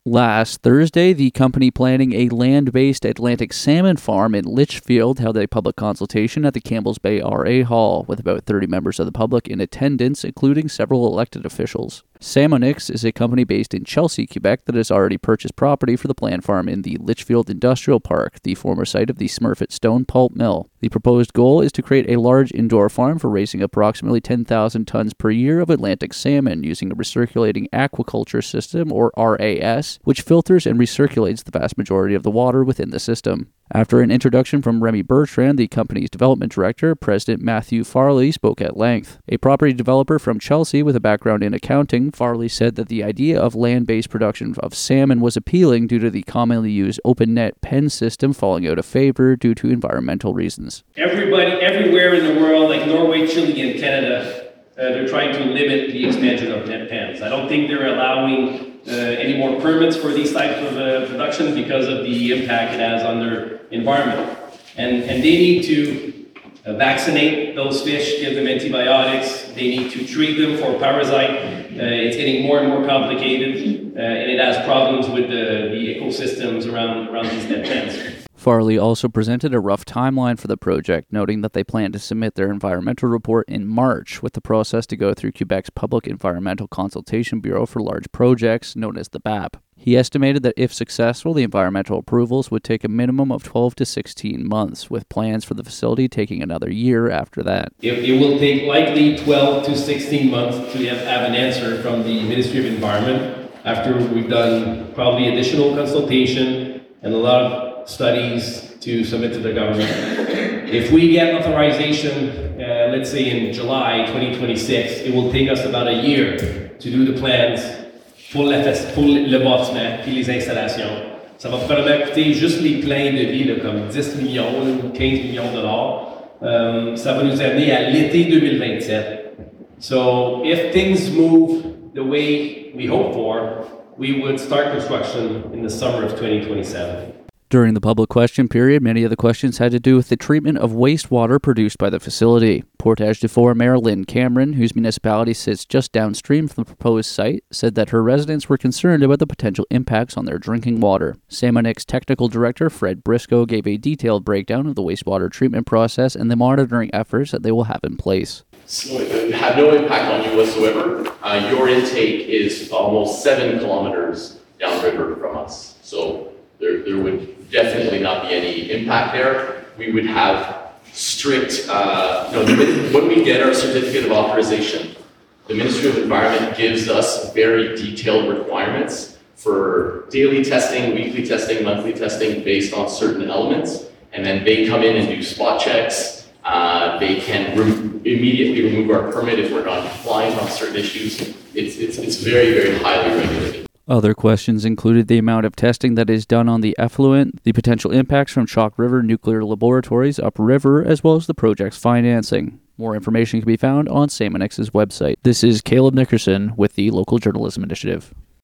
Last Thursday, the company planning a land-based Atlantic salmon farm in Litchfield held a public consultation at the Campbell's Bay RA Hall, with about 30 members of the public in attendance, including several elected officials. Salmonix is a company based in Chelsea, Quebec, that has already purchased property for the planned farm in the Litchfield Industrial Park, the former site of the Smurfit Stone Pulp Mill. The proposed goal is to create a large indoor farm for raising approximately 10,000 tons per year of Atlantic salmon using a recirculating aquaculture system, or RAS, which filters and recirculates the vast majority of the water within the system. After an introduction from Remy Bertrand, the company's development director, President Matthew Farley spoke at length. A property developer from Chelsea with a background in accounting, Farley said that the idea of land-based production of salmon was appealing due to the commonly used open net pen system falling out of favor due to environmental reasons. Everybody, everywhere in the world, like Norway, Chile, and Canada, they're trying to limit the expansion of net pens. I don't think they're allowing any more permits for these types of production because of the impact it has on their environment. And they need to vaccinate those fish, give them antibiotics. They need to treat them for parasite. It's getting more and more complicated, and it has problems with the ecosystems around these net pens. Farley also presented a rough timeline for the project, noting that they plan to submit their environmental report in March, with the process to go through Quebec's Public Environmental Consultation Bureau for large projects, known as the BAP. He estimated that if successful, the environmental approvals would take a minimum of 12 to 16 months, with plans for the facility taking another year after that. It will take likely 12 to 16 months to have an answer from the Ministry of Environment after we've done probably additional consultation and a lot of studies to submit to the government. If we get authorization, let's say in July 2026, it will take us about a year to do the plans pour le bâtiment puis les installations. Ça va probablement coûter juste les pleins de vie là, comme 10 millions ou 15 millions de dollars. Ça va nous amener à l'été 2027. So if things move the way we hope for, we would start construction in the summer of 2027. During the public question period, many of the questions had to do with the treatment of wastewater produced by the facility. Portage de Fort Mayor Lynn Cameron, whose municipality sits just downstream from the proposed site, said that her residents were concerned about the potential impacts on their drinking water. Salmonix Technical Director Fred Briscoe gave a detailed breakdown of the wastewater treatment process and the monitoring efforts that they will have in place. So it have no impact on you whatsoever. Your intake is almost 7 kilometers downriver from us. So there would definitely not be any impact there. We would have strict, when we get our certificate of authorization, the Ministry of Environment gives us very detailed requirements for daily testing, weekly testing, monthly testing based on certain elements. And then they come in and do spot checks. They can immediately remove our permit if we're not compliant on certain issues. It's very, very highly regulated. Other questions included the amount of testing that is done on the effluent, the potential impacts from Chalk River Nuclear Laboratories upriver, as well as the project's financing. More information can be found on Salmonix's website. This is Caleb Nickerson with the Local Journalism Initiative.